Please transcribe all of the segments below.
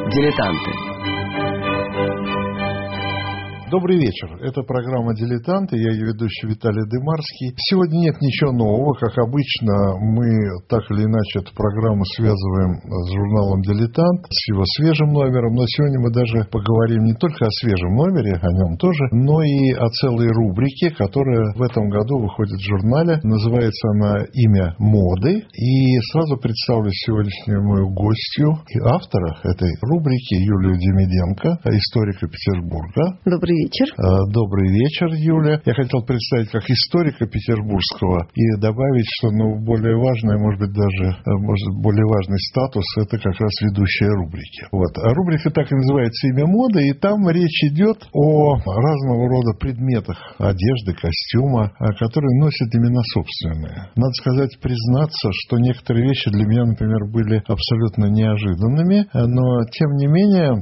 Дилетанты. Добрый вечер. Это программа «Дилетанты». Я ее ведущий Виталий Дымарский. Сегодня нет ничего нового. Как обычно, мы так или иначе эту программу связываем с журналом «Дилетант», с его свежим номером. Но сегодня мы даже поговорим не только о свежем номере, о нем тоже, но и о целой рубрике, которая в этом году выходит в журнале. Называется она «Имя моды». И сразу представлю сегодняшнюю мою гостью и автора этой рубрики Юлию Демиденко, историка Петербурга. Добрый вечер. Добрый вечер, Юля. Я хотел представить как историка петербургского и добавить, что более важное, может быть, даже более важный статус, это как раз ведущая рубрики. Вот. А рубрика так и называется «Имя моды», и там речь идет о разного рода предметах одежды, костюма, которые носят имена собственные. Надо сказать, признаться, что некоторые вещи для меня, например, были абсолютно неожиданными, но, тем не менее,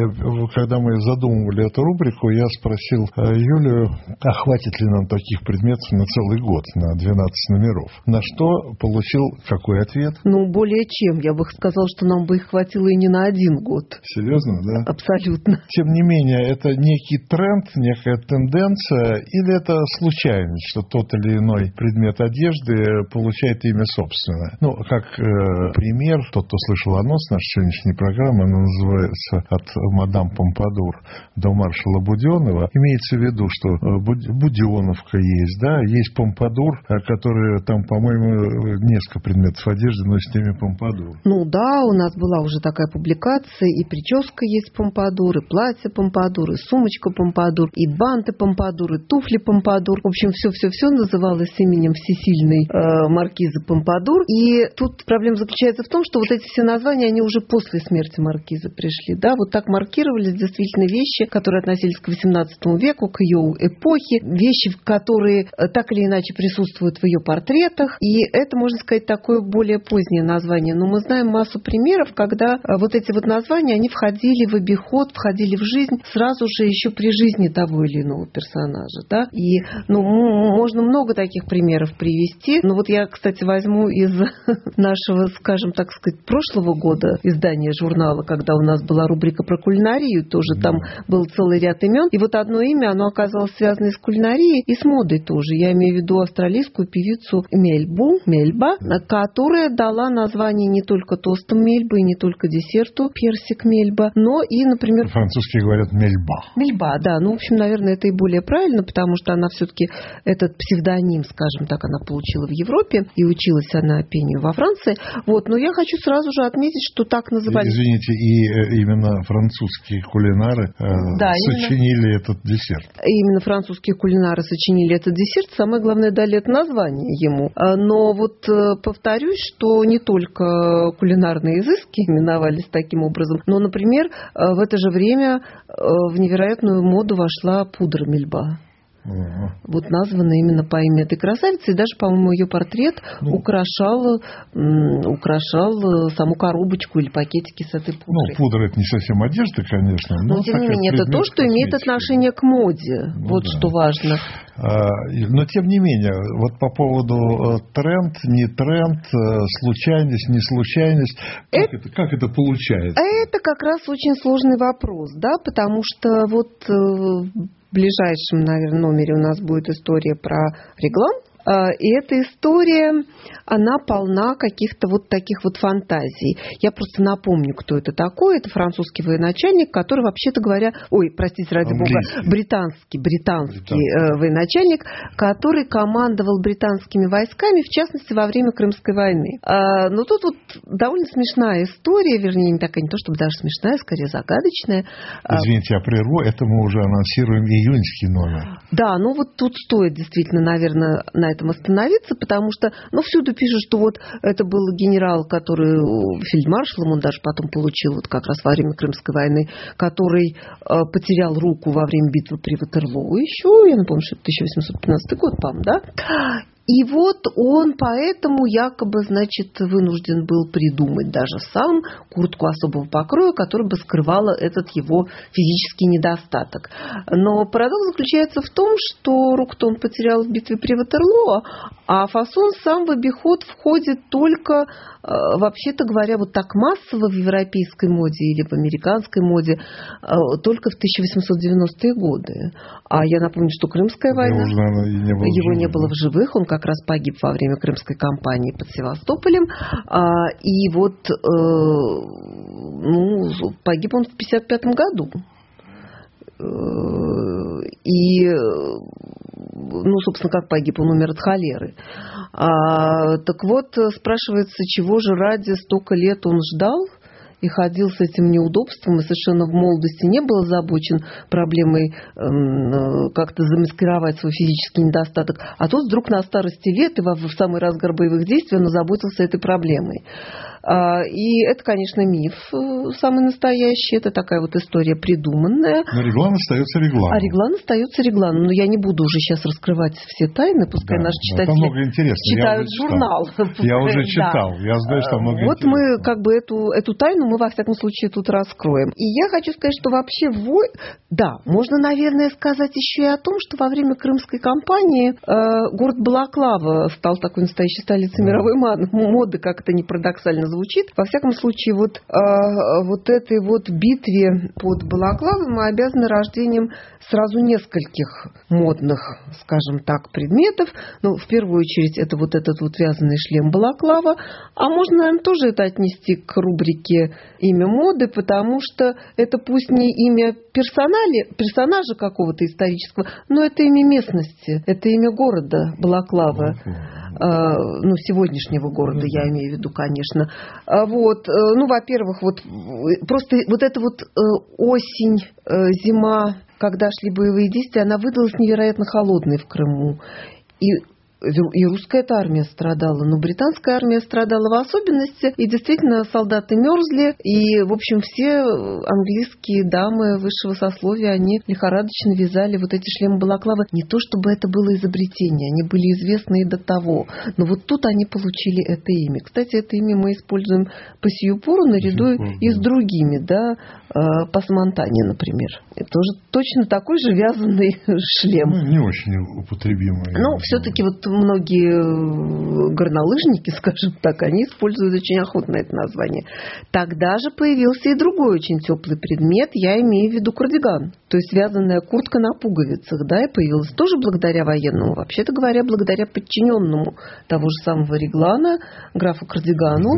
когда мы задумывали эту рубрику, я спросил Юлию, а хватит ли нам таких предметов на целый год, на 12 номеров. На что получил какой ответ? Более чем. Я бы сказал, что нам бы их хватило и не на один год. Серьезно, да? Абсолютно. Тем не менее, это некий тренд, некая тенденция, или это случайность, что тот или иной предмет одежды получает имя собственное? Как пример, тот, кто слышал анонс нашей сегодняшней программы, она называется «От мадам Помпадур до маршала Буденова». Имеется в виду, что Буденовка есть, да, есть Помпадур, которые там, по-моему, несколько предметов одежды носят имя Помпадур. Да, у нас была уже такая публикация, и прическа есть Помпадур, и платье Помпадур, и сумочка Помпадур, и банты Помпадур, и туфли Помпадур. В общем, все называлось именем всесильной маркизы Помпадур. И тут проблема заключается в том, что вот эти все названия, они уже после смерти маркизы пришли, да, вот так маркировались действительно вещи, которые относились к XVIII веку, к ее эпохе, вещи, которые так или иначе присутствуют в ее портретах, и это, можно сказать, такое более позднее название. Но мы знаем массу примеров, когда вот эти вот названия, они входили в обиход, входили в жизнь сразу же еще при жизни того или иного персонажа, да, и, можно много таких примеров привести, но вот я, кстати, возьму из нашего, скажем так сказать, прошлого года издания журнала, когда у нас была рубрика про кулинарию, тоже там был целый ряд имен. И вот одно имя, оно оказалось связано и с кулинарией, и с модой тоже. Я имею в виду австралийскую певицу Мельба, которая дала название не только тостам Мельбы, и не только десерту персик Мельба, но и, например... Французские говорят Мельба. Мельба, да. В общем, наверное, это и более правильно, потому что она все-таки этот псевдоним, скажем так, она получила в Европе, и училась она пению во Франции. Но я хочу сразу же отметить, что так называли... Извините, и именно французские кулинары сочинили этот десерт. Именно французские кулинары сочинили этот десерт. Самое главное, дали это название ему. Но повторюсь, что не только кулинарные изыски именовались таким образом, но, например, в это же время в невероятную моду вошла пудра Мельба. Названа именно по имени этой красавицы. И даже, по-моему, ее портрет украшал саму коробочку или пакетики с этой пудрой. Пудра — это не совсем одежда, конечно. Но тем не менее, это то, что имеет отношение к моде. Что важно. Но, тем не менее, по поводу тренд, не тренд, случайность, не случайность, как это получается? Это как раз очень сложный вопрос, да, потому что в ближайшем, наверное, номере у нас будет история про реглан. И эта история, она полна каких-то таких фантазий. Я просто напомню, кто это такой. Это французский военачальник, который, вообще-то говоря, ради бога, британский военачальник, который командовал британскими войсками, в частности, во время Крымской войны. Но тут довольно смешная история, вернее, не такая, не то чтобы даже смешная, скорее загадочная. Извините, я прерву, это мы уже анонсируем июньский номер. Да, тут стоит действительно, наверное, на этом остановиться, потому что, всюду пишут, что это был генерал, который фельдмаршалом, он даже потом получил как раз во время Крымской войны, который потерял руку во время битвы при Ватерлоо еще, я напомню, что это 1815 год, по-моему, да? И вот он поэтому якобы, значит, вынужден был придумать даже сам куртку особого покроя, которая бы скрывала этот его физический недостаток. Но парадокс заключается в том, что руку-то он потерял в битве при Ватерлоо, а фасон сам в обиход входит только, вообще-то говоря, вот так массово в европейской моде или в американской моде только в 1890-е годы. А я напомню, что Крымская война, его не было в живых, он как раз погиб во время Крымской кампании под Севастополем. И вот погиб он в 1955 году. И, собственно, как погиб? Он умер от холеры. Так вот, спрашивается, чего же ради столько лет он ждал и ходил с этим неудобством, и совершенно в молодости не был озабочен проблемой как-то замаскировать свой физический недостаток. А тут вдруг на старости лет и в самый разгар боевых действий он озаботился этой проблемой. И это, конечно, миф самый настоящий. Это такая вот история придуманная. Но Реглан остается Регланом. А Реглан остается Регланом. Но я не буду уже сейчас раскрывать все тайны, пускай наши читатели читают журнал. Я уже читал. Я знаю, что много интересного. Вот мы как бы эту тайну мы во всяком случае тут раскроем. И я хочу сказать, что вообще можно, наверное, сказать еще и о том, что во время Крымской кампании город Балаклава стал такой настоящей столицей мировой моды, как это ни парадоксально звучит. Во всяком случае, вот этой вот битве под Балаклавой мы обязаны рождением сразу нескольких модных, скажем так, предметов. В первую очередь, это вот этот вот вязаный шлем Балаклава. А можно, наверное, тоже это отнести к рубрике «Имя моды», потому что это пусть не имя персонажа какого-то исторического, но это имя местности, это имя города Балаклава. Сегодняшнего города, я имею в виду, конечно. Во-первых, просто вот эта вот осень, зима, когда шли боевые действия, она выдалась невероятно холодной в Крыму. И русская армия страдала, но британская армия страдала в особенности. И действительно, солдаты мерзли. И, в общем, все английские дамы высшего сословия, они лихорадочно вязали вот эти шлемы балаклавы. Не то, чтобы это было изобретение, они были известны и до того. Но вот тут они получили это имя. Кстати, это имя мы используем по сию пору наряду и с другими, да, Пасмонтане, например. Это тоже точно такой же вязаный шлем. Не очень употребимый. Все-таки вот многие горнолыжники, скажем так, они используют очень охотно это название. Тогда же появился и другой очень теплый предмет, я имею в виду кардиган. То есть вязаная куртка на пуговицах, да, и появилась тоже благодаря военному, вообще-то говоря, благодаря подчиненному того же самого Реглана, графу Кардигану.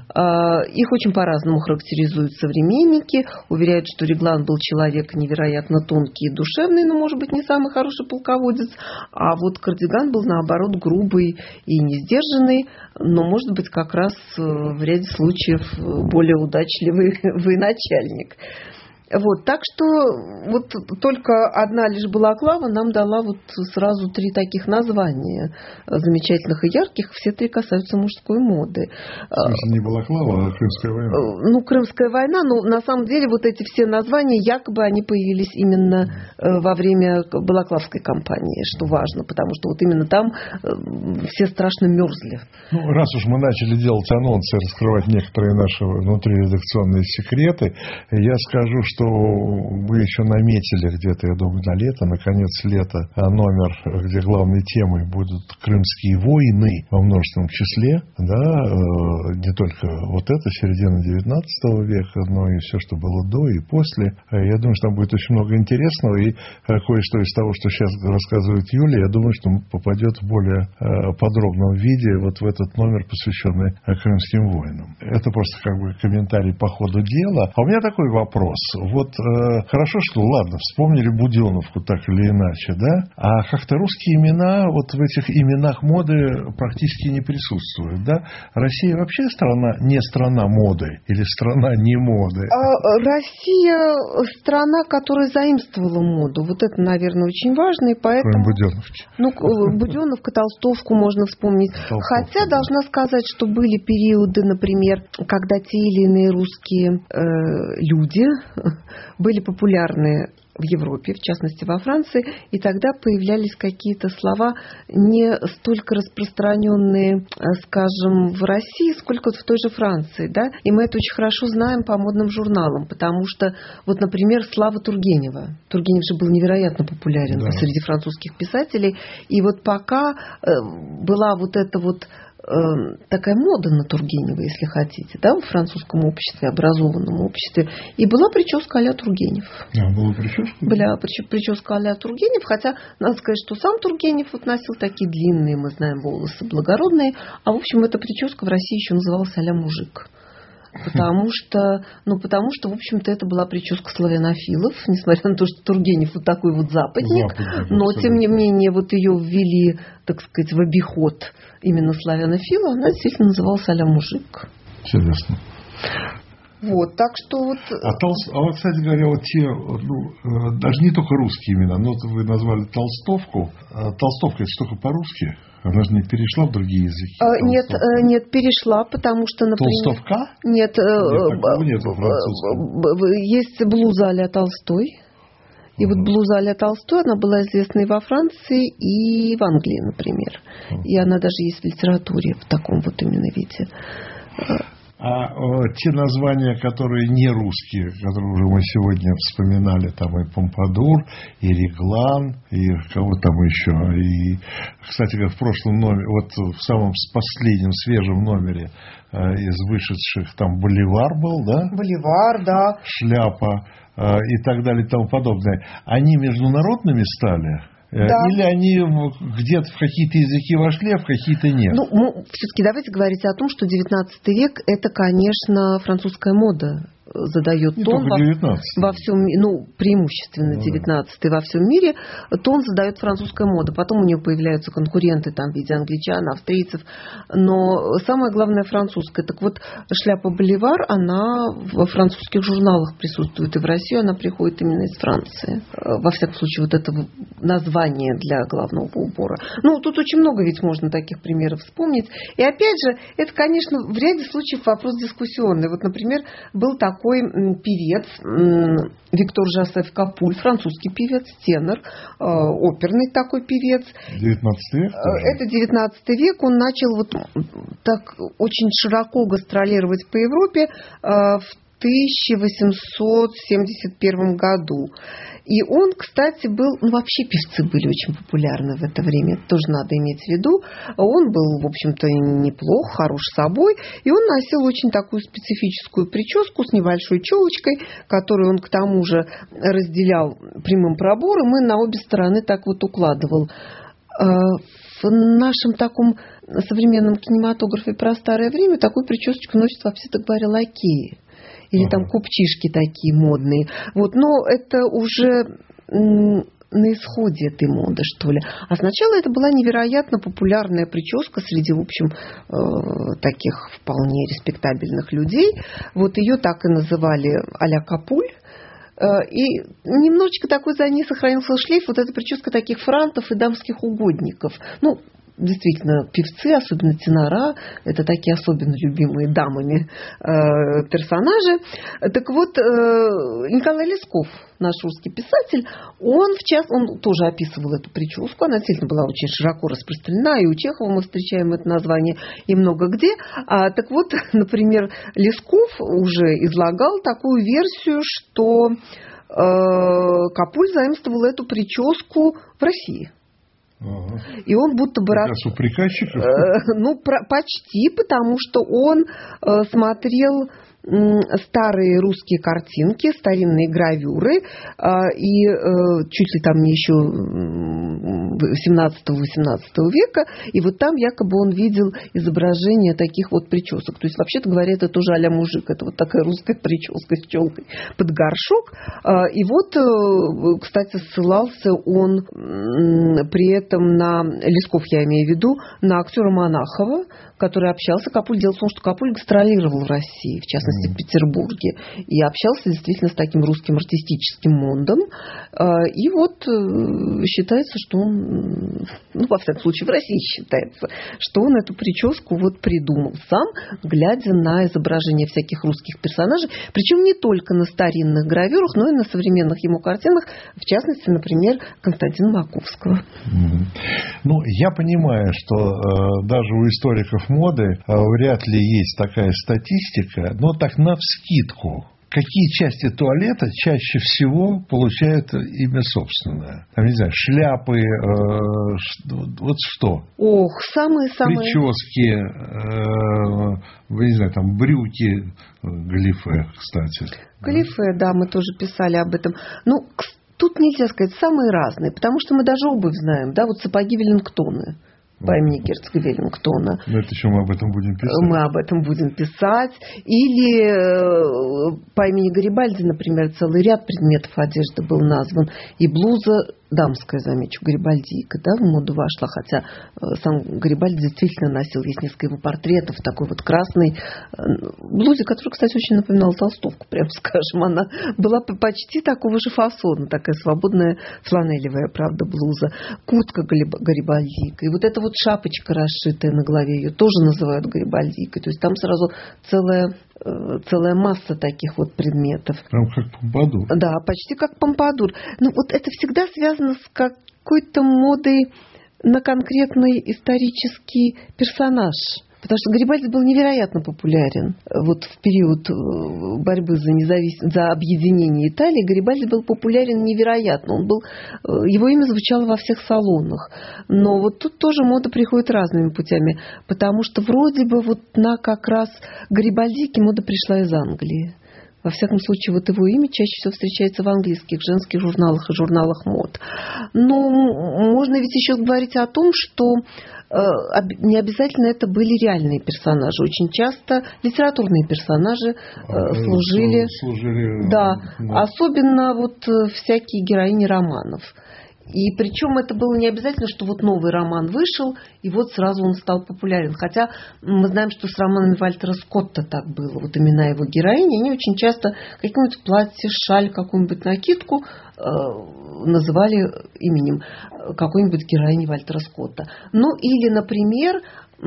Их очень по-разному характеризуют современники, уверяют, что Реглан был человек невероятно тонкий и душевный, но, может быть, не самый хороший полководец, а вот Кардиган был, наоборот, грубый и несдержанный, но, может быть, как раз в ряде случаев более удачливый военачальник. Так что вот только одна лишь балаклава нам дала вот сразу 3 таких названия замечательных и ярких. Все 3 касаются мужской моды. В смысле, не балаклава, а Крымская война? Крымская война, но на самом деле вот эти все названия, якобы они появились именно во время Балаклавской кампании, что важно, потому что вот именно там все страшно мерзли. Раз уж мы начали делать анонсы и раскрывать некоторые наши внутриредакционные секреты, я скажу, что мы еще наметили где-то, я думаю, на лето, на конец лета, номер, где главной темой будут крымские войны во множественном числе, да, не только вот это, середина 19 века, но и все, что было до и после. Я думаю, что там будет очень много интересного, и кое-что из того, что сейчас рассказывает Юлия, я думаю, что попадет в более подробном виде вот в этот номер, посвященный крымским войнам. Это просто как бы комментарий по ходу дела. А у меня такой вопрос. Хорошо, что, вспомнили Буденовку так или иначе, да? А как-то русские имена вот в этих именах моды практически не присутствуют, да? Россия вообще не страна моды или страна не моды? Россия страна, которая заимствовала моду. Вот это, наверное, очень важно, и поэтому... Кроме Буденовки. Буденовка, Толстовку можно вспомнить. Хотя должна сказать, что были периоды, например, когда те или иные русские люди были популярны в Европе, в частности во Франции, и тогда появлялись какие-то слова не столько распространенные, скажем, в России, сколько в той же Франции, да, и мы это очень хорошо знаем по модным журналам, потому что, вот, например, слава Тургенева. Тургенев же был невероятно популярен среди французских писателей, и вот пока была вот эта вот такая мода на Тургенева, если хотите, да, в французском обществе, образованном обществе. И была прическа а-ля Тургенев. Была прическа? Была прическа а-ля Тургенев, хотя надо сказать, что сам Тургенев вот носил такие длинные, мы знаем, волосы благородные, а в общем эта прическа в России еще называлась а-ля мужик. Потому что, в общем-то, это была прическа славянофилов, несмотря на то, что Тургенев вот такой вот западник, но, тем не менее, вот ее ввели, так сказать, в обиход именно славянофила, она действительно называлась а-ля мужик. Интересно. Вот, так что вот... вот, кстати говоря, вот те, даже не только русские имена, но вы назвали толстовку. Толстовка это только по-русски? Она же не перешла в другие языки? Нет, перешла, потому что, например... Толстовка? Нет, такого нет во французском. Есть блуза а-ля Толстой. И вот блуза а-ля Толстой, она была известна и во Франции, и в Англии, например. И она даже есть в литературе в таком вот именно виде. А те названия, которые не русские, которые уже мы сегодня вспоминали, там и Помпадур, и Реглан, и кого там еще. И, кстати говоря, в прошлом номере, вот в самом последнем свежем номере из вышедших, там Боливар был, да? Боливар, да. Шляпа и так далее и тому подобное. Они международными стали? Да. Или они где-то в какие-то языки вошли, а в какие-то нет? Все-таки давайте говорить о том, что 19 век – это, конечно, французская мода задает тон во всем, преимущественно 19-й во всем мире, тон задает французская мода. Потом у нее появляются конкуренты там, в виде англичан, австрийцев, но самое главное французская. Так вот, шляпа Боливар, она в французских журналах присутствует, и в Россию она приходит именно из Франции. Во всяком случае, вот это название для главного убора. Тут очень много ведь можно таких примеров вспомнить. И опять же, это, конечно, в ряде случаев вопрос дискуссионный. Вот, например, был такой певец Виктор Жозеф Капуль, французский певец, тенор, оперный такой певец. 19 век? Это 19 век. Он начал вот так очень широко гастролировать по Европе в 1871 году. И он, кстати, был... вообще певцы были очень популярны в это время. Это тоже надо иметь в виду. Он был, в общем-то, неплох, хорош собой. И он носил очень такую специфическую прическу с небольшой челочкой, которую он, к тому же, разделял прямым пробором и на обе стороны так вот укладывал. В нашем таком современном кинематографе про старое время такую причесочку носят, вообще-то говоря, лакеи. Или там купчишки такие модные. Вот, но это уже на исходе этой моды, что ли. А сначала это была невероятно популярная прическа среди, в общем, таких вполне респектабельных людей. Вот ее так и называли а-ля Капуль. И немножечко такой за ней сохранился шлейф, вот эта прическа таких франтов и дамских угодников. Действительно, певцы, особенно тенора, это такие особенно любимые дамами персонажи. Так вот, Николай Лесков, наш русский писатель, он тоже описывал эту прическу. Она действительно была очень широко распространена, и у Чехова мы встречаем это название, и много где. Так вот, например, Лесков уже излагал такую версию, что Капуль заимствовал эту прическу в России. И он будто бы... Как раз у приказчиков? Почти, потому что он смотрел старые русские картинки, старинные гравюры, и чуть ли там не еще 17-18 века, и вот там якобы он видел изображение таких вот причесок. То есть, вообще-то говоря, это тоже а-ля мужик, это вот такая русская прическа с челкой под горшок. И вот, кстати, ссылался он при этом на, Лесков я имею в виду, на актера Монахова, который общался. Дело в том, что Капуль гастролировал в России, в частности, в Петербурге, и общался действительно с таким русским артистическим мондом. И вот считается, что он во всяком случае, в России считается, что он эту прическу вот придумал сам, глядя на изображения всяких русских персонажей, причем не только на старинных гравюрах, но и на современных ему картинах, в частности, например, Константина Маковского. Ну, я понимаю, что даже у историков моды вряд ли есть такая статистика, но так навскидку. Какие части туалета чаще всего получают имя собственное? Там, не знаю, шляпы, вот что? Ох, самые-самые... Прически, не знаю, там брюки, галифе, кстати. Галифе, да, мы тоже писали об этом. Ну, тут нельзя сказать, самые разные, потому что мы даже обувь знаем, да, вот сапоги Веллингтоны по имени герцога Веллингтона. Но это еще мы об этом будем писать. Мы об этом будем писать. Или по имени Гарибальди, например, целый ряд предметов одежды был назван. И блуза дамская, замечу, Гарибальдийка, да, в моду вошла, хотя сам Гарибальди действительно носил, есть несколько его портретов, такой вот красной блузе, которая, кстати, очень напоминала толстовку, прямо скажем. Она была почти такого же фасона, такая свободная фланелевая, правда, блуза. Куртка Гарибальдийка. И вот эта вот шапочка, расшитая на голове, ее тоже называют Гарибальдийкой. То есть там сразу целая масса таких вот предметов. Прям как помпадур. Да, почти как помпадур. Но вот это всегда связано с какой-то модой на конкретный исторический персонаж. Потому что Гарибальди был невероятно популярен. Вот в период борьбы за объединение Италии Гарибальди был популярен невероятно. Его имя звучало во всех салонах. Но вот тут тоже мода приходит разными путями. Потому что вроде бы вот на как раз Гарибальдике мода пришла из Англии. Во всяком случае, вот его имя чаще всего встречается в английских женских журналах и журналах мод. Но можно ведь еще говорить о том, что не обязательно это были реальные персонажи. Очень часто литературные персонажи служили. Да, особенно вот всякие героини романов. И причем это было не обязательно, что вот новый роман вышел, и вот сразу он стал популярен. Хотя мы знаем, что с романами Вальтера Скотта так было. Вот имена его героини, они очень часто какое-нибудь платье, шаль, какую-нибудь накидку называли именем какой-нибудь героини Вальтера Скотта. Ну или, например,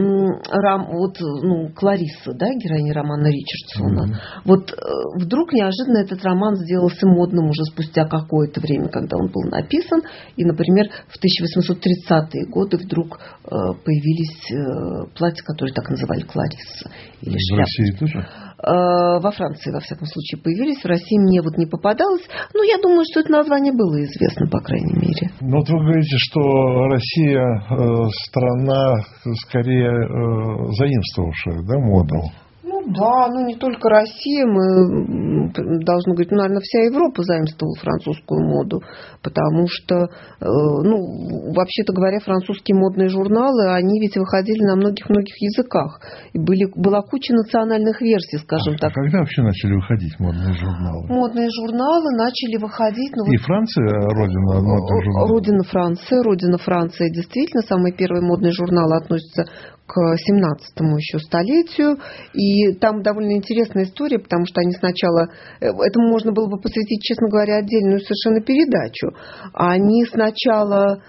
Кларисса, да, героиня романа Ричардсона. Вот вдруг неожиданно этот роман сделался модным уже спустя какое-то время, когда он был написан. И, например, в 1830-е годы вдруг появились платья, которые так называли Кларисса. Или в России тоже? Во Франции, во всяком случае, появились. В России мне вот не попадалось. Но я думаю, что это название было известно, по крайней мере. Но вот вы говорите, что Россия страна скорее заимствовавшая, да, моду. Да, не только Россия, мы должны говорить, наверное, вся Европа заимствовала французскую моду, потому что, вообще-то говоря, французские модные журналы, они ведь выходили на многих-многих языках, и была куча национальных версий, скажем так. Когда вообще начали выходить модные журналы? Модные журналы начали выходить... И Франция родина модных журналов? Родина Франции, действительно, самый первый модный журнал относится к 17-му еще столетию. И там довольно интересная история, потому что они сначала... Этому можно было бы посвятить, честно говоря, отдельную совершенно передачу. Они сначала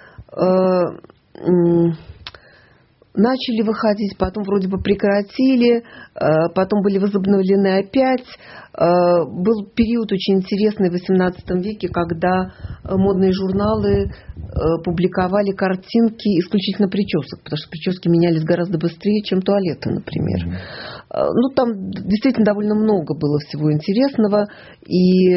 начали выходить, потом вроде бы прекратили, потом были возобновлены опять. Был период очень интересный в XVIII веке, когда модные журналы публиковали картинки исключительно причесок, потому что прически менялись гораздо быстрее, чем туалеты, например. Там действительно довольно много было всего интересного, и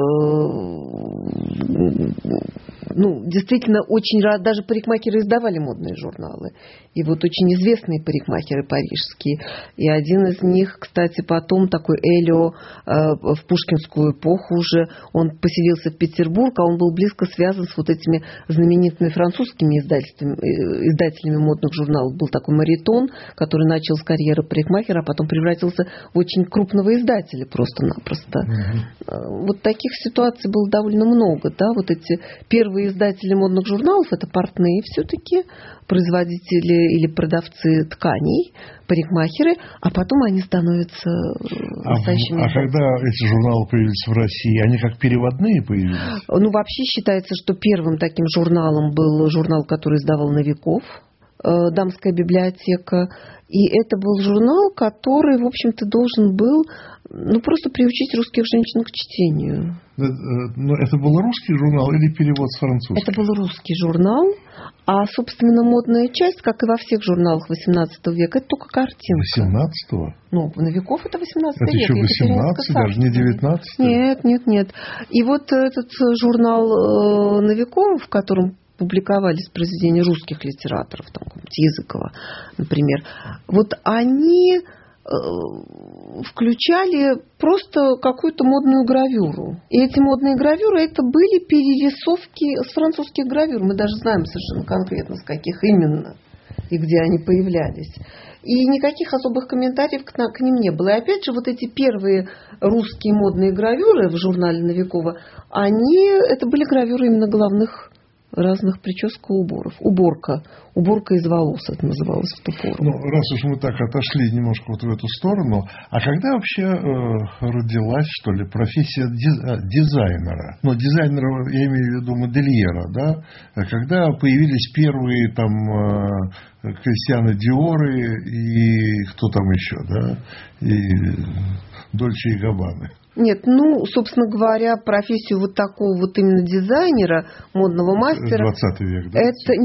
действительно очень рад, даже парикмахеры издавали модные журналы. И вот очень известные парикмахеры парижские. И один из них, кстати, потом такой Элио в пушкинскую эпоху уже, он поселился в Петербург, а он был близко связан с вот этими знаменитыми французскими издателями модных журналов. Был такой Маритон, который начал с карьеры парикмахера, а потом превратился в очень крупного издателя просто-напросто. Вот таких ситуаций было довольно много. Да? Вот эти первые издатели модных журналов, это портные все-таки, производители или продавцы тканей, парикмахеры, а потом они становятся настоящими издателями. когда эти журналы появились в России, они как переводные появились? Ну, вообще считается, что первым таким журналом был журнал, который издавал Новиков, «Дамская библиотека». И это был журнал, который, в общем-то, должен был просто приучить русских женщин к чтению. Но это был русский журнал или перевод с французского? Это был русский журнал, а, собственно, модная часть, как и во всех журналах XVIII века, это только картинка. XVIII? Ну, Новиков это 18 это век. Это еще 18, даже не 19? Нет. И вот этот журнал Новикова, в котором публиковались произведения русских литераторов, там, Языкова, например, вот они включали просто какую-то модную гравюру. И эти модные гравюры, это были перерисовки с французских гравюр. Мы даже знаем совершенно конкретно, с каких именно и где они появлялись. И никаких особых комментариев к ним не было. И опять же, вот эти первые русские модные гравюры в журнале Новикова, это были гравюры именно главных разных причесок и уборов. Уборка из волос, это называлось в ту пору. Ну, раз уж мы так отошли немножко вот в эту сторону, а когда вообще родилась, что ли, профессия дизайнера? Ну, дизайнера, я имею в виду модельера, да? Когда появились первые там Кристианы Диоры и кто там еще, да? И Дольче и Габбаны. Нет, собственно говоря, профессию вот такого вот именно дизайнера, модного мастера... 20 век, да?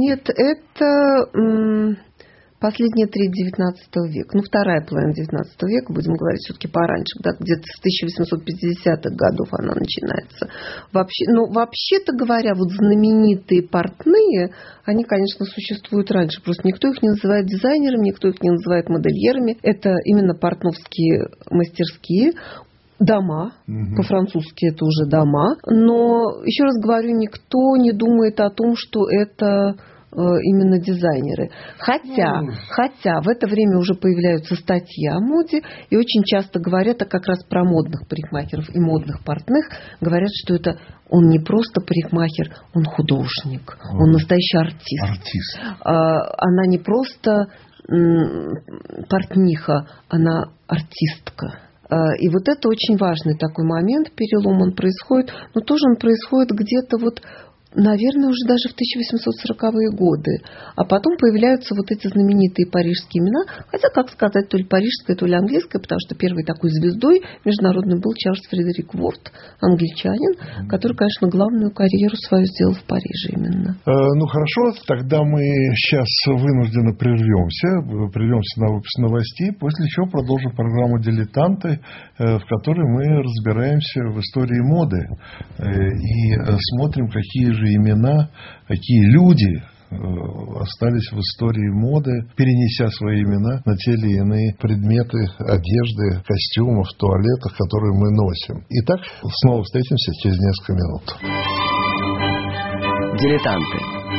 Это последняя треть 19 века. Вторая половина 19 века, будем говорить все-таки пораньше, да, где-то с 1850-х годов она начинается. Вообще-то говоря, вот знаменитые портные, они, конечно, существуют раньше. Просто никто их не называет дизайнерами, никто их не называет модельерами. Это именно портновские мастерские. Дома, по-французски это уже дома, но, еще раз говорю, никто не думает о том, что это именно дизайнеры. Хотя в это время уже появляются статьи о моде, и очень часто говорят как раз про модных парикмахеров и модных портных, говорят, что это он не просто парикмахер, он художник, он настоящий артист. Она не просто портниха, она артистка. И вот это очень важный такой момент, перелом он происходит, но тоже он происходит где-то наверное, уже даже в 1840-е годы. А потом появляются вот эти знаменитые парижские имена, хотя, как сказать, то ли парижское, то ли английское, потому что первой такой звездой международной был Чарльз Фредерик Уорд, англичанин, который, конечно, главную карьеру свою сделал в Париже именно. Хорошо, тогда мы сейчас вынуждены прервемся на выпуск новостей, после чего продолжим программу «Дилетанты», в которой мы разбираемся в истории моды и смотрим, какие же имена, какие люди остались в истории моды, перенеся свои имена на те или иные предметы одежды, костюмов, туалетах, которые мы носим. Итак, снова встретимся через несколько минут. Дилетанты.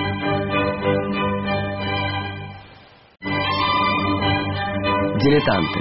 Дилетанты.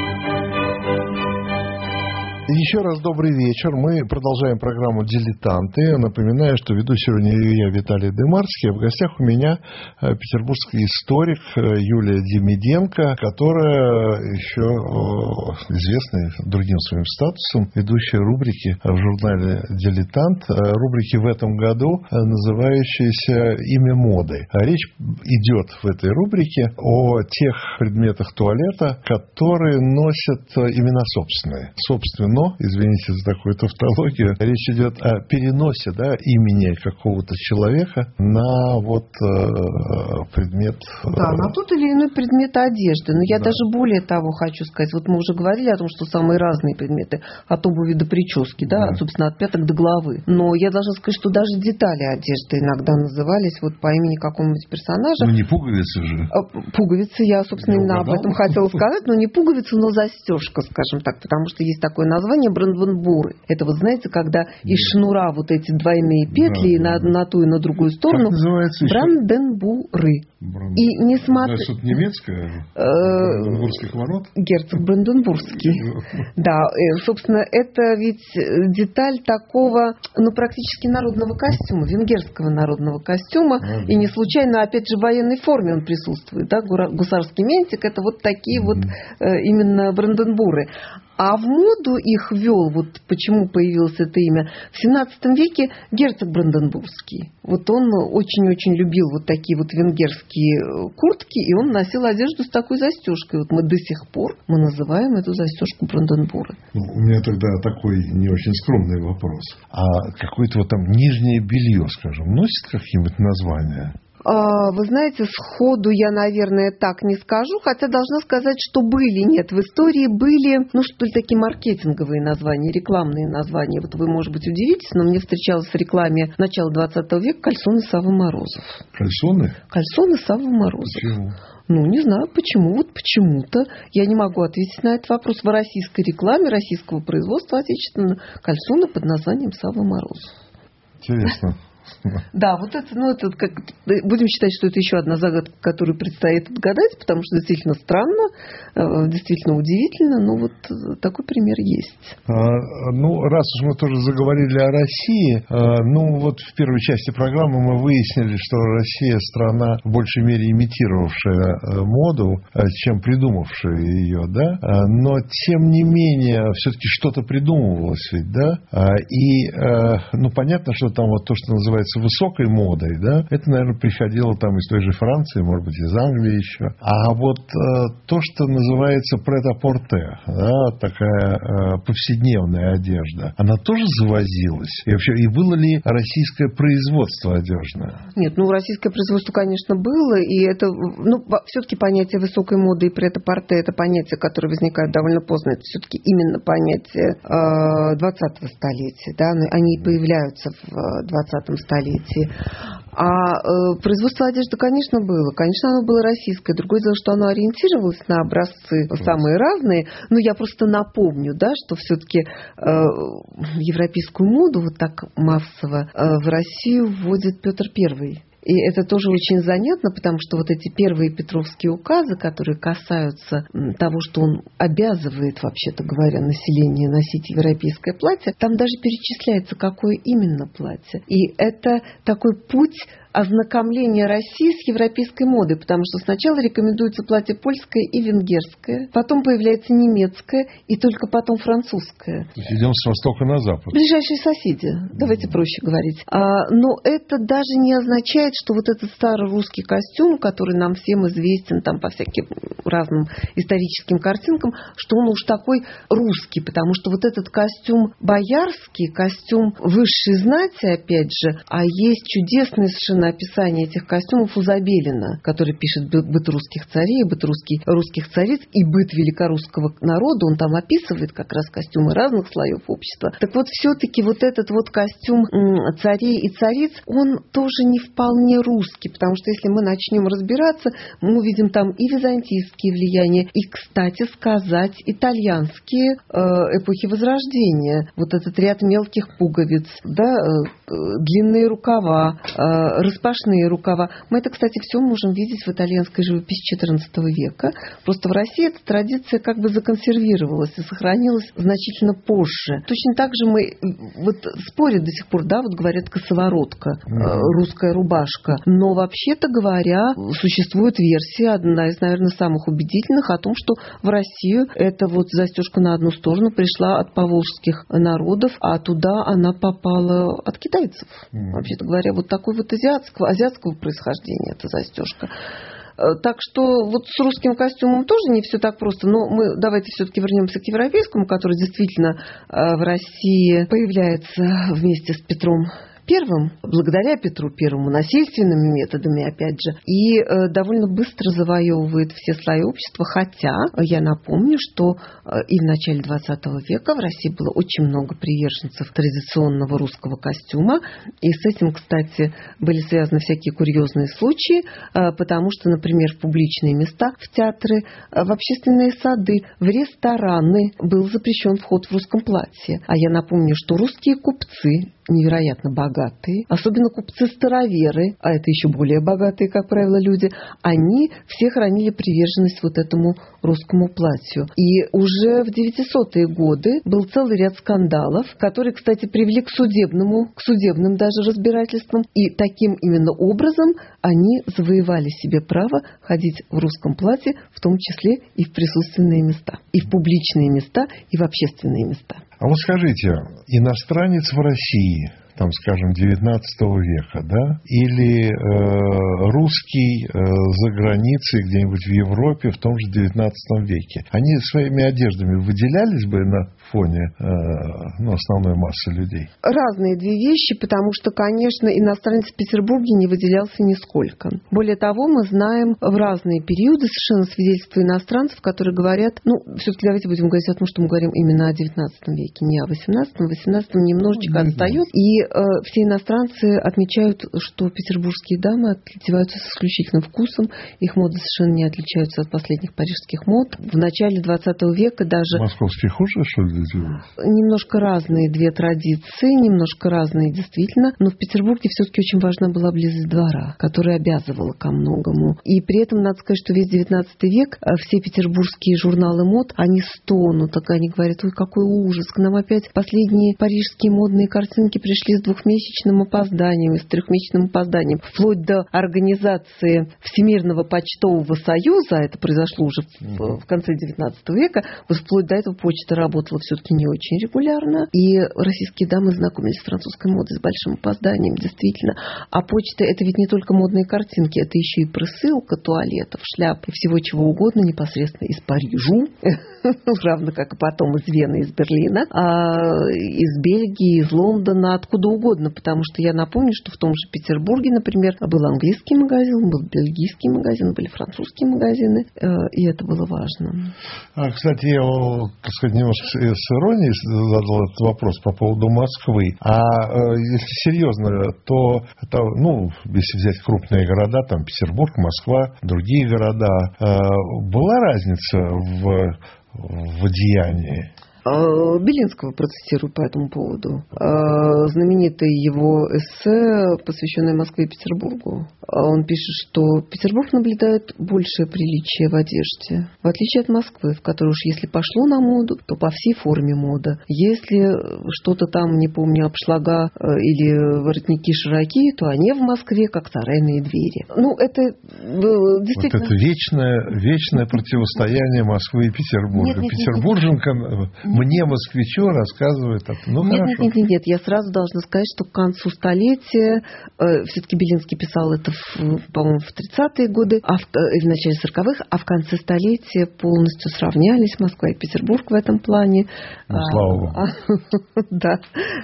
Еще раз добрый вечер. Мы продолжаем программу «Дилетанты». Напоминаю, что веду сегодня я, Виталий Дымарский, а в гостях у меня петербургский историк Юлия Демиденко, которая еще известная другим своим статусом, ведущая рубрики в журнале «Дилетант». Рубрики в этом году, называющиеся «Имя моды». Речь идет в этой рубрике о тех предметах туалета, которые носят имена собственные. Извините за такую тавтологию, речь идет о переносе имени какого-то человека на предмет... Да, на тот или иной предмет одежды. Но я даже более того хочу сказать. Вот мы уже говорили о том, что самые разные предметы, от обуви до прически, собственно, от пяток до головы. Но я должна сказать, что даже детали одежды иногда назывались по имени какого-нибудь персонажа. Не пуговицы же. Пуговицы, я, собственно, именно об этом хотела сказать. Но не пуговицы, но застежка, скажем так. Потому что есть такое название бранденбуры. Это знаете, когда из шнура эти двойные петли на ту и на другую сторону. Как называется еще? Бранденбуры. И несмотря... Что-то немецкое? Бранденбургских ворот? Герцог Бранденбургский. Да, собственно, это ведь деталь такого, практически народного костюма, венгерского народного костюма. И не случайно, опять же, в военной форме он присутствует. Да? Гусарский ментик, это такие именно бранденбуры. А в моду их ввел, вот почему появилось это имя, в 17 веке герцог Бранденбургский. Вот он очень-очень любил вот такие вот венгерские куртки, и он носил одежду с такой застежкой. Вот мы до сих пор называем эту застежку Бранденбурга. У меня тогда такой не очень скромный вопрос. А какое-то вот там нижнее белье, скажем, носит какие-нибудь названия? Вы знаете, сходу я, наверное, так не скажу, хотя должна сказать, что нет, в истории были, что ли, такие маркетинговые названия, рекламные названия. Вот вы, может быть, удивитесь, но мне встречалось в рекламе начала 20 века кальсоны Саввы Морозов. Кальсоны? Кальсоны Саввы Морозов. Почему? Не знаю, почему. Вот почему-то. Я не могу ответить на этот вопрос. В российской рекламе, российского производства отечественного кальсоны под названием Саввы Морозов. Интересно. Да, вот это, будем считать, что это еще одна загадка, которую предстоит отгадать, потому что действительно странно, действительно удивительно, но вот такой пример есть. Раз уж мы тоже заговорили о России, вот в первой части программы мы выяснили, что Россия страна в большей мере имитировавшая моду, чем придумавшая ее, да, но тем не менее все-таки что-то придумывалось ведь, да, и понятно, что там вот то, что называется высокой модой, да, это, наверное, приходило там из той же Франции, может быть, из Англии еще. А вот то, что называется прет-а-порте, да, такая повседневная одежда, она тоже завозилась? И вообще, и было ли российское производство одежное? Нет, российское производство, конечно, было, и это, все-таки понятие высокой моды и прет-а-порте, это понятие, которое возникает довольно поздно, это все-таки именно понятие 20-го столетия, да, они появляются в 20-м столетии. А производство одежды, конечно, было. Конечно, оно было российское. Другое дело, что оно ориентировалось на образцы самые разные. Но я просто напомню, да, что все-таки европейскую моду вот так массово в Россию вводит Петр I. И это тоже очень занятно, потому что вот эти первые петровские указы, которые касаются того, что он обязывает, вообще-то говоря, население носить европейское платье, там даже перечисляется, какое именно платье. И это такой путь ознакомления России с европейской модой, потому что сначала рекомендуется платье польское и венгерское, потом появляется немецкое и только потом французское. То есть идем с востока на запад. Ближайшие соседи, давайте проще говорить. Но это даже не означает, что вот этот старый русский костюм, который нам всем известен там по всяким разным историческим картинкам, что он уж такой русский, потому что вот этот костюм боярский, костюм высшей знати, опять же, а есть чудесный совершенно описание этих костюмов у Забелина, который пишет «Быт русских царей», «Быт русских цариц» и «Быт великорусского народа». Он там описывает как раз костюмы разных слоев общества. Так вот, все-таки вот этот вот костюм царей и цариц, он тоже не вполне русский, потому что если мы начнем разбираться, мы увидим там и византийские влияния, и, кстати сказать, итальянские эпохи Возрождения. Вот этот ряд мелких пуговиц, да, длинные рукава, распашные рукава. Мы это, кстати, все можем видеть в итальянской живописи XIV века. Просто в России эта традиция как бы законсервировалась и сохранилась значительно позже. Точно так же мы вот спорят до сих пор, да, вот говорят косоворотка, русская рубашка. Но вообще-то говоря, существует версия, одна из, наверное, самых убедительных, о том, что в Россию эта вот застежка на одну сторону пришла от поволжских народов, а туда она попала от китайцев. Вообще-то говоря, вот такой вот азиатского происхождения эта застежка. Так что вот с русским костюмом тоже не все так просто. Но мы давайте все-таки вернемся к европейскому, который действительно в России появляется вместе с Петром Первым, благодаря Петру Первому, насильственными методами, опять же, и довольно быстро завоевывает все слои общества, хотя я напомню, что и в начале 20 века в России было очень много приверженцев традиционного русского костюма, и с этим, кстати, были связаны всякие курьезные случаи, потому что, например, в публичные места, в театры, в общественные сады, в рестораны был запрещен вход в русском платье. А я напомню, что русские купцы невероятно богатые, особенно купцы-староверы, а это еще более богатые, как правило, люди, они все хранили приверженность вот этому русскому платью. И уже в 900-е годы был целый ряд скандалов, которые, кстати, привели к судебным даже разбирательствам. И таким именно образом они завоевали себе право ходить в русском платье, в том числе и в присутственные места, и в публичные места, и в общественные места. А вот скажите, иностранец в России, там, скажем, 19 века, да, или русский за границей где-нибудь в Европе в том же 19 веке, они своими одеждами выделялись бы на фоне основной массы людей? Разные две вещи, потому что, конечно, иностранец в Петербурге не выделялся нисколько. Более того, мы знаем в разные периоды совершенно свидетельства иностранцев, которые говорят, все-таки давайте будем говорить о том, что мы говорим именно о 19 веке, не о 18. 18 немножечко отстает, и все иностранцы отмечают, что петербургские дамы одеваются с исключительным вкусом, их моды совершенно не отличаются от последних парижских мод. В начале 20 века даже... Московские хуже, что ли? Немножко разные две традиции, немножко разные действительно, но в Петербурге все-таки очень важна была близость двора, которая обязывала ко многому. И при этом надо сказать, что весь 19 век все петербургские журналы мод, они стонут, так они говорят, ой, какой ужас, к нам опять последние парижские модные картинки пришли с двухмесячным опозданием, с трехмесячным опозданием, вплоть до организации Всемирного почтового союза, это произошло уже в конце 19 века, вот вплоть до этого почта работала все-таки не очень регулярно, и российские дамы знакомились с французской модой с большим опозданием, действительно. А почта — это ведь не только модные картинки, это еще и присылка туалетов, шляп и всего чего угодно непосредственно из Парижа, равно как и потом из Вены, из Берлина, из Бельгии, из Лондона, откуда угодно, потому что я напомню, что в том же Петербурге, например, был английский магазин, был бельгийский магазин, были французские магазины, и это было важно. Кстати, я, так сказать, немножко с иронией задал этот вопрос по поводу Москвы. А если серьезно, то, если взять крупные города, там Петербург, Москва, другие города, была разница в одеянии? Белинского процитирую по этому поводу. Знаменитое его эссе, посвященное Москве и Петербургу. Он пишет, что Петербург наблюдает большее приличие в одежде, в отличие от Москвы, в которой уж если пошло на моду, то по всей форме мода. Если что-то там, не помню, обшлага или воротники широкие, то они в Москве как сарайные двери. Это действительно... Вот это вечное противостояние Москвы и Петербурга. Петербурженка... Мне, москвичу, рассказывает. Хорошо. Нет, я сразу должна сказать, что к концу столетия, все-таки Белинский писал это, по-моему, в 30-е годы, в начале 40-х, а в конце столетия полностью сравнялись Москва и Петербург в этом плане. Слава Богу. Да.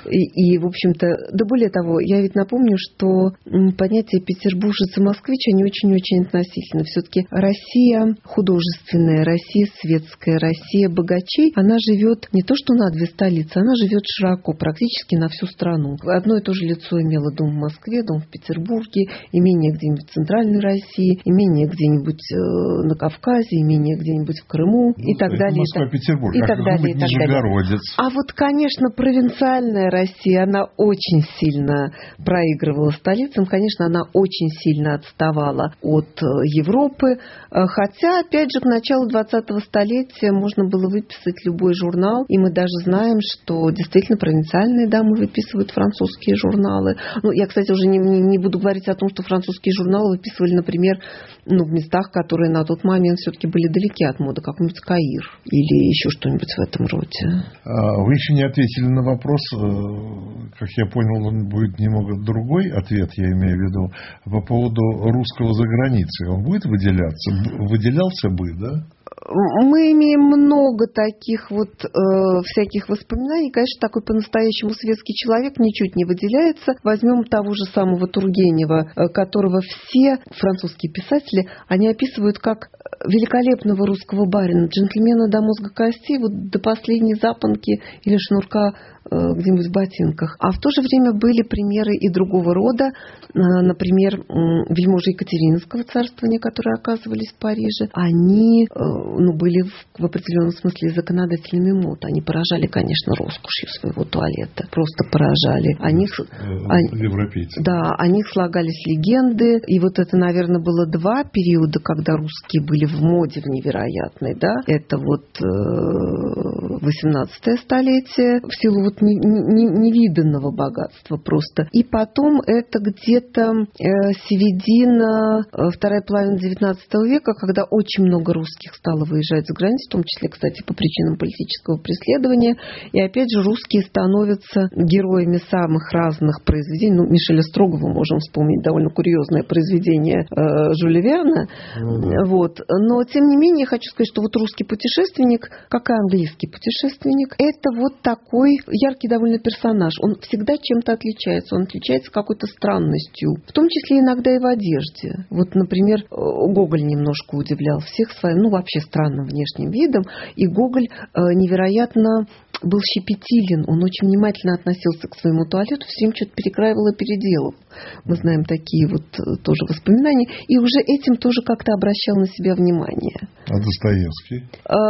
И, в общем-то, да более того, я ведь напомню, что понятие петербуржец и москвич, они очень-очень относительны. Все-таки Россия художественная, Россия светская, Россия богачей, она живет не то что на две столицы, она живет широко, практически на всю страну. Одно и то же лицо имело дом в Москве, дом в Петербурге, имение где-нибудь в Центральной России, имение где-нибудь на Кавказе, имение где-нибудь в Крыму и так далее. Москва-Петербург, и так далее, и так далее. А вот, конечно, провинциальная Россия, она очень сильно проигрывала столицам, конечно, она очень сильно отставала от Европы, хотя, опять же, к началу 20-го столетия можно было выписать любой журнал, и мы даже знаем, что действительно провинциальные дамы выписывают французские журналы. Я, кстати, уже не буду говорить о том, что французские журналы выписывали, например, в местах, которые на тот момент все-таки были далеки от моды, какой-нибудь Каир или еще что-нибудь в этом роде. Вы еще не ответили на вопрос, как я понял, он будет немного другой ответ, я имею в виду, по поводу русского за границей. Он будет выделяться? Выделялся бы, да? Мы имеем много таких всяких воспоминаний. Конечно, такой по-настоящему светский человек ничуть не выделяется. Возьмем того же самого Тургенева, которого все французские писатели, они описывают как великолепного русского барина, джентльмена до мозга костей, до последней запонки или шнурка где-нибудь в ботинках. А в то же время были примеры и другого рода. Например, вельможи Екатерининского царствования, которые оказывались в Париже, они были в определенном смысле законодателями мод. Они поражали, конечно, роскошью своего туалета. Просто поражали. Европейцы. Да, о них слагались легенды. И вот это, наверное, было два периода, когда русские были в моде в невероятной. Да? Это вот 18 столетие в силу вот невиданного богатства просто. И потом это где-то середина, вторая половина 19 века, когда очень много русских стало выезжать за границу, в том числе, кстати, по причинам политического преследования. И опять же русские становятся героями самых разных произведений. Ну, Мишеля Строгова можем вспомнить, довольно курьезное произведение Жюля Верна. Вот. Но, тем не менее, я хочу сказать, что вот русский путешественник, как и английский путешественник, это вот такой яркий довольно персонаж. Он всегда чем-то отличается. Он отличается какой-то странностью. В том числе иногда и в одежде. Вот, например, Гоголь немножко удивлял всех своим, вообще странным внешним видом. И Гоголь невероятно был щепетилен. Он очень внимательно относился к своему туалету, все время что-то перекраивал и переделал. Мы знаем такие вот тоже воспоминания. И уже этим тоже как-то обращал на себя внимание. А Достоевский?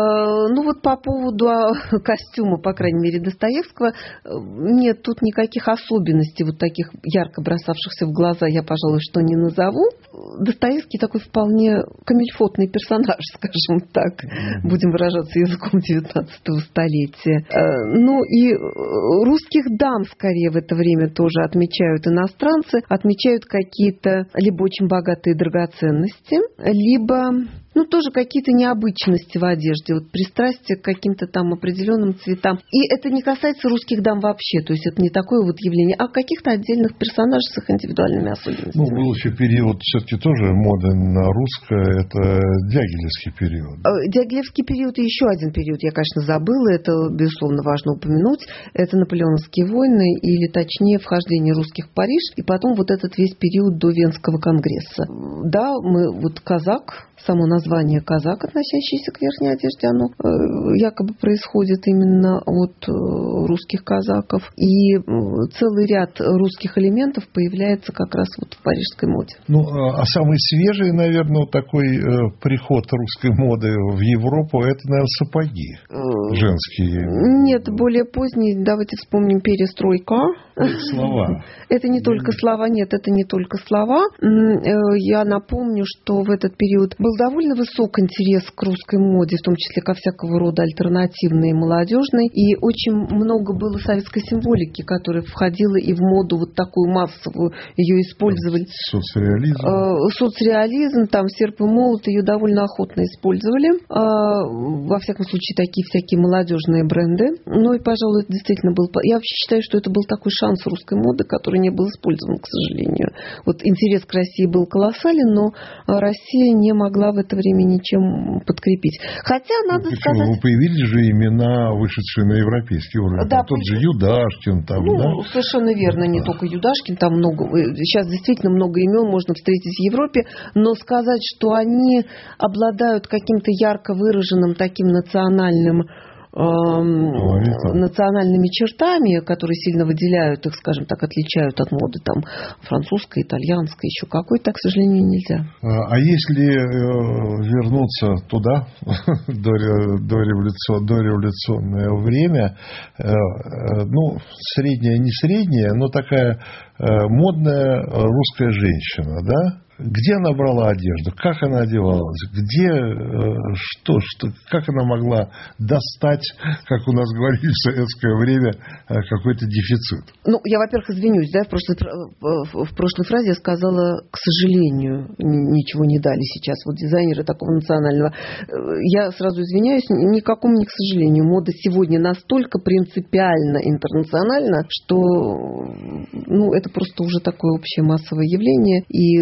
Вот по поводу костюма, по крайней мере, Достоевского, нет тут никаких особенностей, вот таких ярко бросавшихся в глаза, я, пожалуй, что не назову. Достоевский такой вполне камильфотный персонаж, скажем так, будем выражаться языком 19 столетия. И русских дам, скорее, в это время тоже отмечают иностранцы, отмечают какие-то либо очень богатые драгоценности, либо тоже какие-то необычности в одежде, вот пристрастие к каким-то там определенным цветам. И это не касается русских дам вообще, то есть это не такое вот явление, а каких-то отдельных персонажей с их индивидуальными особенностями. Был еще период, все-таки тоже мода на русское, это Дягилевский период. Дягилевский период и еще один период, я, конечно, забыла, это, безусловно, важно упомянуть, это наполеоновские войны, или точнее вхождение русских в Париж, и потом вот этот весь период до Венского конгресса. Да, казак, само название казак, относящееся к верхней одежде, оно якобы происходит именно от русских казаков. И целый ряд русских элементов появляется как раз вот в парижской моде. А самый свежий, наверное, такой приход русской моды в Европу, это, наверное, сапоги женские. Нет, более поздний, давайте вспомним перестройка. Слова. Это не только слова, нет, это не только слова. Я напомню, что в этот период был довольно высок интерес к русской моде, в том числе ко всякого рода альтернативной и молодежной. И очень много было советской символики, которая входила и в моду вот такую массовую, ее использовали. Соцреализм, там серп и молот, ее довольно охотно использовали. Во всяком случае, такие всякие молодежные бренды. И, пожалуй, это действительно был... Я вообще считаю, что это был такой шанс русской моды, который не был использован, к сожалению. Вот интерес к России был колоссален, но Россия не могла в это время ничем подкрепить. Хотя, надо сказать... Появились же имена, вышедшие на европейский уровень. Да, тот же Юдашкин. Совершенно верно, не только Юдашкин, там много... Сейчас действительно много имен можно встретить в Европе, но сказать, что они обладают каким-то ярко выраженным таким национальными чертами, которые сильно выделяют их, скажем так, отличают от моды там французской, итальянской, еще какой-то, к сожалению, нельзя. А если вернуться туда, дореволюционное время, средняя, не средняя, но такая модная русская женщина, да? Где она брала одежду? Как она одевалась? Как она могла достать, как у нас говорили в советское время, какой-то дефицит? Я, во-первых, извинюсь, да, в прошлой фразе я сказала, к сожалению, ничего не дали сейчас вот дизайнеры такого национального. Я сразу извиняюсь, никакому не к сожалению. Мода сегодня настолько принципиально интернациональна, что это просто уже такое общее массовое явление. И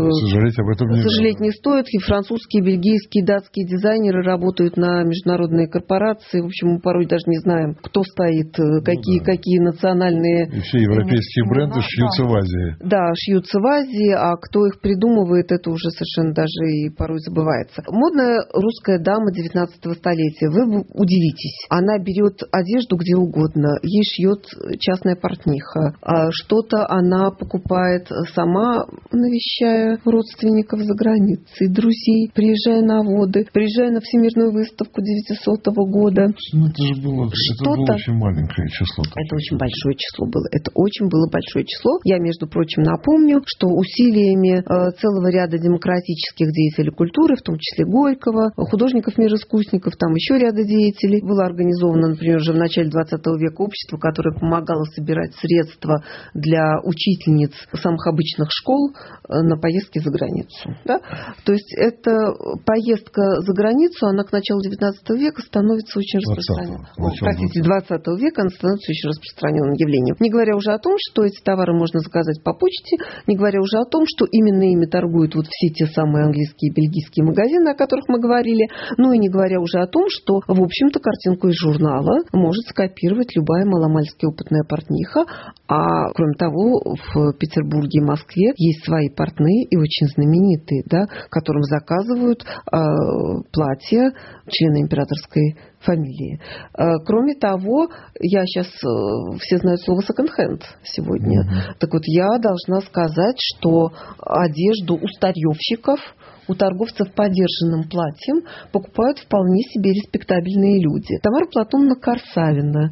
сожалеть об этом не стоит. И французские, бельгийские, датские дизайнеры работают на международные корпорации. В общем, мы порой даже не знаем, кто стоит, какие национальные... И все европейские бренды шьются в Азии. Да, шьются в Азии, а кто их придумывает, это уже совершенно даже и порой забывается. Модная русская дама 19 столетия. Вы удивитесь. Она берет одежду где угодно. Ей шьет частная портниха. Что-то она покупает сама, навещая родственников за границей, друзей, приезжая на воды, приезжая на Всемирную выставку 900 года. Ну, это же было очень маленькое число. Это очень большое число было. Это очень было большое число. Я, между прочим, напомню, что усилиями целого ряда демократических деятелей культуры, в том числе Горького, художников-мироискусников, там еще ряда деятелей, было организовано, например, уже в начале 20 века общество, которое помогало собирать средства для учительниц самых обычных школ на поездки за границу. Да? То есть эта поездка за границу, она к началу 19 века становится очень распространенной. 20 века она становится очень распространенным явлением. Не говоря уже о том, что эти товары можно заказать по почте, не говоря уже о том, что именно ими торгуют вот все те самые английские и бельгийские магазины, о которых мы говорили, ну и не говоря уже о том, что, в общем-то, картинку из журнала может скопировать любая маломальски опытная портниха, а кроме того, в Петербурге и Москве есть свои портные и очень знаменитые, да, которым заказывают платья члены императорской фамилии. Кроме того, я сейчас, все знают слово секонд-хенд сегодня, так вот я должна сказать, что одежду у старьевщиков, у торговцев подержанным платьем покупают вполне себе респектабельные люди. Тамара Платоновна Корсавина,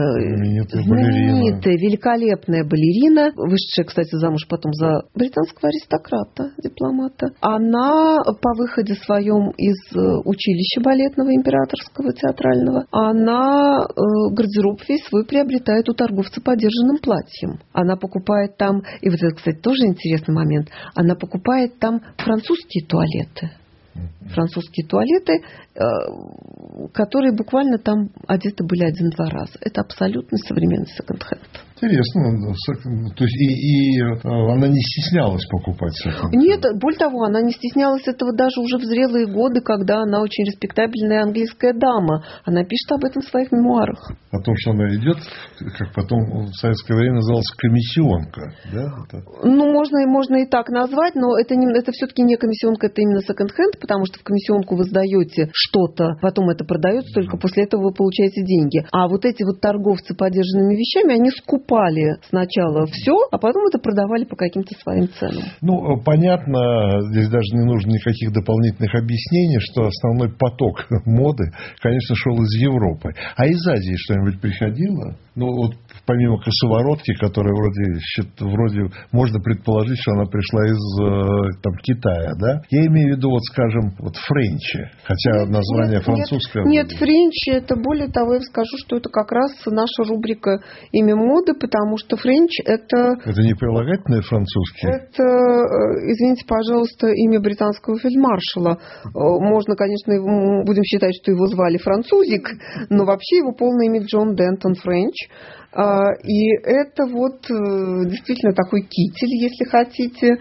знаменитая, великолепная балерина, вышедшая, кстати, замуж потом за британского аристократа, дипломата. Она по выходе своем из училища балетного императорского театрального, она гардероб весь свой приобретает у торговца подержанным платьем. Она покупает там, и вот это, кстати, тоже интересный момент, она покупает там французские туалеты. Французские туалеты, которые буквально там одеты были один-два раза. Это абсолютно современный секонд-хенд. Интересно. То есть и она не стеснялась покупать секонд-хенд? Нет, более того, она не стеснялась этого даже уже в зрелые годы, когда она очень респектабельная английская дама. Она пишет об этом в своих мемуарах. О том, что она идет, как потом в советское время называлась, комиссионка. Да? Ну, можно и так назвать, но это все-таки не комиссионка, это именно секонд-хенд, потому что в комиссионку вы сдаете что-то, потом это продается, только после этого вы получаете деньги. А вот эти вот торговцы подержанными вещами, они скупали сначала все, а потом это продавали по каким-то своим ценам. Ну, понятно, здесь даже не нужно никаких дополнительных объяснений, что основной поток моды, конечно, шел из Европы. А из Азии что-нибудь приходило? Ну, вот помимо косоворотки, которая вроде можно предположить, что она пришла из Китая, да? Я имею в виду, вот, скажем, френчи, хотя название французское. Нет, френчи, это более того, я скажу, что это как раз наша рубрика «Имя моды», потому что френч это... Это не прилагательные французские? Это, извините, пожалуйста, имя британского фельдмаршала. Можно, конечно, будем считать, что его звали французик, но вообще его полное имя Джон Дентон Френч. И это действительно такой китель, если хотите.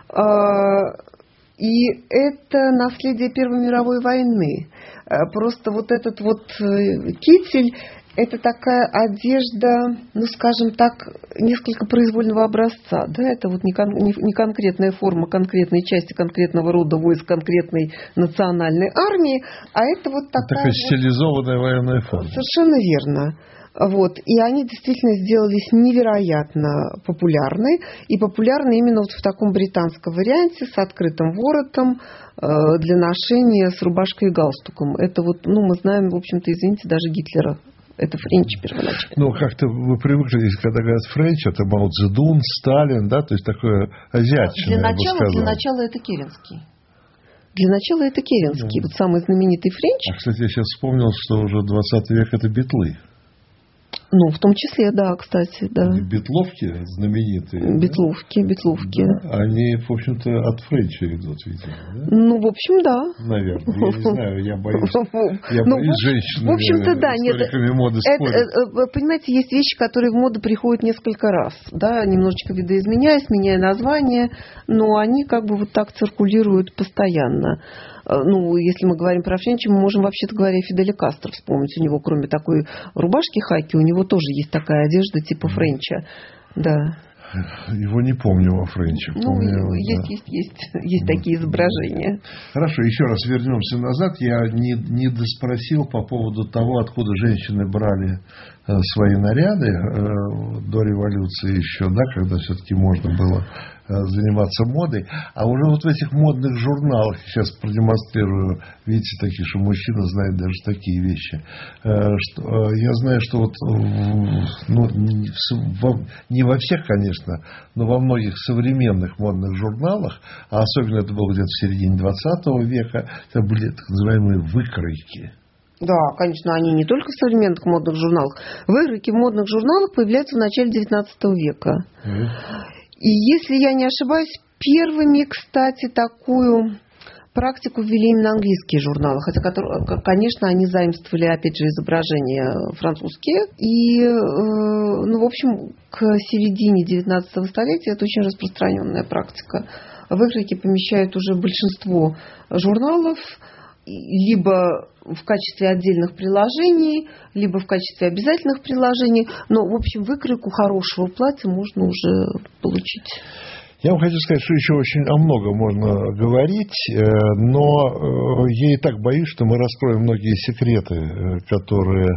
И это наследие Первой мировой войны. Просто этот китель, это такая одежда, скажем так, несколько произвольного образца. Да? Это не конкретная форма конкретной части конкретного рода войск конкретной национальной армии, а это такая стилизованная военная форма. Совершенно верно. И они действительно сделались невероятно популярны. И популярны именно в таком британском варианте с открытым воротом для ношения с рубашкой и галстуком. Это мы знаем, в общем-то, извините, даже Гитлера. Это френч первоначально. Ну, как-то вы привыкли, когда говорят френч, это Мао Цзэдун, Сталин, да, то есть такое азиатчина, Для начала это Керенский. Для начала это Керенский, самый знаменитый френч. Кстати, я сейчас вспомнил, что уже 20 век это битлы. Ну, в том числе, да, кстати, да. Бетловки знаменитые. Бетловки. Да, они, в общем-то, от Френча идут, видимо, да? Ну, в общем, да. Наверное. Я не знаю, я боюсь женщин, в общем-то, да, историками моды спорить. Понимаете, есть вещи, которые в моду приходят несколько раз, да, немножечко видоизменяясь, меняя название, но они как бы вот так циркулируют постоянно. Ну, если мы говорим про Френча, мы можем, вообще-то говоря, Фиделя Кастро вспомнить. У него, кроме такой рубашки хаки, у него тоже есть такая одежда типа Френча. Да. Его не помню во Френче. Есть такие изображения. Хорошо, еще раз вернемся назад. Я не доспросил по поводу того, откуда женщины брали свои наряды до революции еще, да, когда все-таки можно было заниматься модой. А уже вот в этих модных журналах, сейчас продемонстрирую, видите, такие, что мужчина знает даже такие вещи. Я знаю, что вот, не во всех, конечно, но во многих современных модных журналах, а особенно это было где-то в середине 20 века, это были так называемые выкройки. Да, конечно, они не только в современных модных журналах. Выкройки в модных журналах появляются в начале 19 века. И если я не ошибаюсь, первыми, кстати, такую практику ввели именно английские журналы, хотя, конечно, они заимствовали, опять же, изображения французские. И, в общем, к середине 19 столетия это очень распространенная практика. Выкройки помещают уже большинство журналов, либо в качестве отдельных приложений, либо в качестве обязательных приложений. Но, в общем, выкройку хорошего платья можно уже получить. Я вам хочу сказать, что еще очень о многом можно говорить, но я и так боюсь, что мы раскроем многие секреты, которые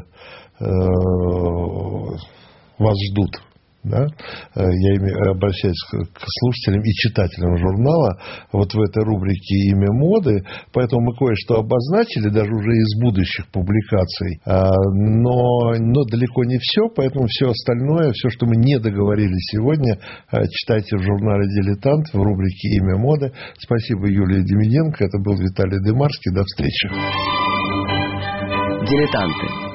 вас ждут. Да? Я обращаюсь к слушателям и читателям журнала вот в этой рубрике «Имя моды», поэтому мы кое-что обозначили даже уже из будущих публикаций, но далеко не все, поэтому все остальное, все, что мы не договорили сегодня, читайте в журнале «Дилетант» в рубрике «Имя моды». Спасибо, Юлия Демиденко, это был Виталий Дымарский, до встречи. Дилетанты.